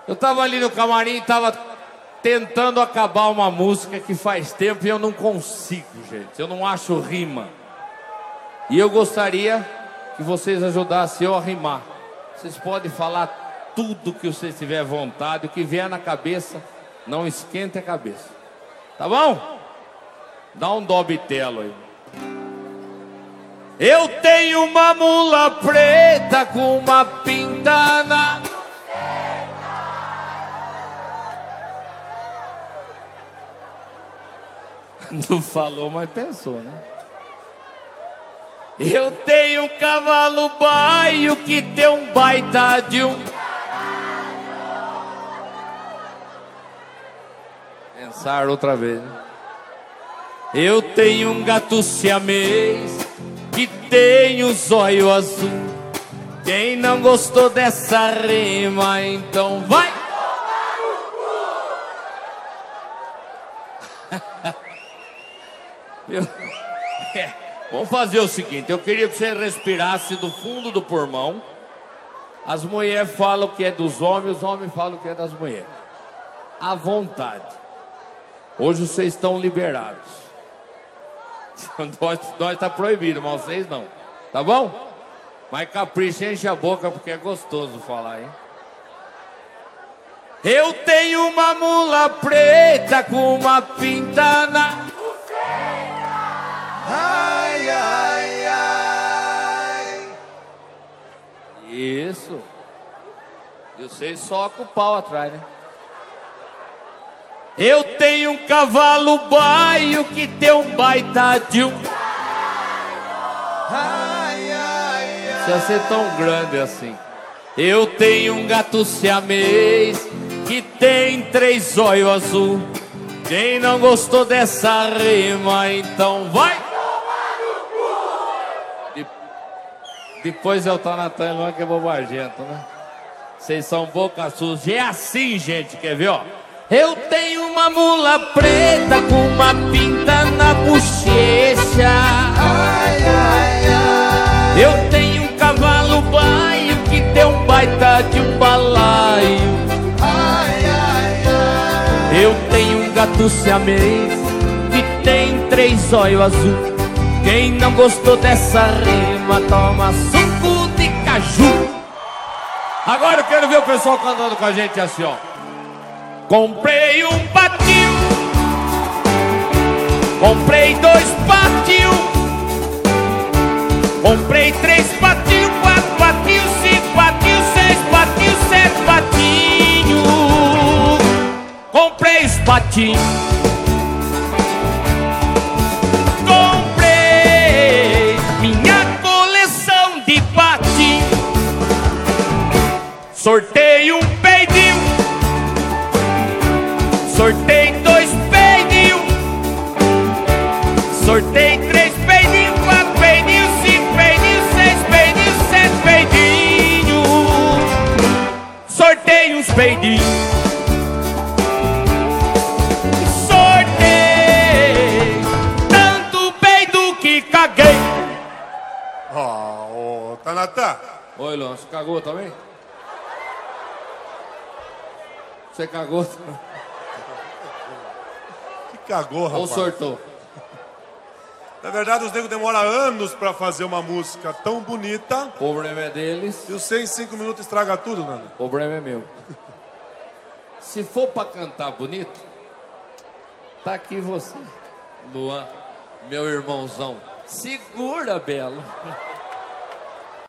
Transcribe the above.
Eu tava ali no camarim, tava tentando acabar uma música que faz tempo e eu não consigo, gente. Eu não acho rima. E eu gostaria que vocês ajudassem eu a rimar. Vocês podem falar tudo que vocês tiverem vontade, o que vier na cabeça, não esquente a cabeça. Tá bom? Dá um dó bitelo aí. Eu tenho uma mula preta com uma pinta na... Não falou, mas pensou, né? Eu tenho um cavalo baio que tem um baita de um... Pensar outra vez, né? Eu tenho um gato siamês que tem o zóio azul. Quem não gostou dessa rima, então vai! Vamos fazer o seguinte, eu queria que você respirasse do fundo do pulmão. As mulheres falam que é dos homens, os homens falam que é das mulheres. À vontade. Hoje vocês estão liberados. Nós tá proibido, mas vocês não. Tá bom? Mas capricha, enche a boca porque é gostoso falar, hein? Eu tenho uma mula preta com uma pinta na... Ai, ai, ai. Isso. E vocês socam o pau atrás, né? Eu tenho um cavalo baio que tem um baita de um... Ai, ai, ai. Se ia ser tão grande assim. Eu tenho um gato siamês que tem 3 olhos azul. Quem não gostou dessa rima, então vai! Depois eu tô na Tailândia que é bobagento, né? Vocês são boca suja. É assim, gente, quer ver, ó? Eu tenho uma mula preta com uma pinta na bochecha. Ai, ai, ai. Eu tenho um cavalo baio que tem um baita de um balaio. Ai, ai, ai. Eu tenho um gato siamês que tem 3 olhos azul. Quem não gostou dessa rima, toma suco de caju. Agora eu quero ver o pessoal cantando com a gente assim, ó. Comprei um patinho, comprei 2 patinhos, comprei 3 patinhos, 4 patinhos, 5 patinhos, 6 patinhos, 7 patinhos. Comprei os patinhos, comprei minha coleção de patinhos, sorteio um peidinho, sortei 2 peidinhos, sortei 3 peidinhos, 4 peidinhos, 5 peidinhos, 6 peidinhos, 7 peidinhos. Sortei uns peidinhos, sortei tanto peido que caguei. Ô, Tanatã. Oi, Luan, você cagou também? Você cagou também? Cagou, rapaz. Ou sortou? Na verdade, os negros demoram anos pra fazer uma música tão bonita. O problema é deles. E você em 5 minutos estraga tudo, Nando. O problema é meu. Se for pra cantar bonito, tá aqui você, Luan, meu irmãozão. Segura, Belo.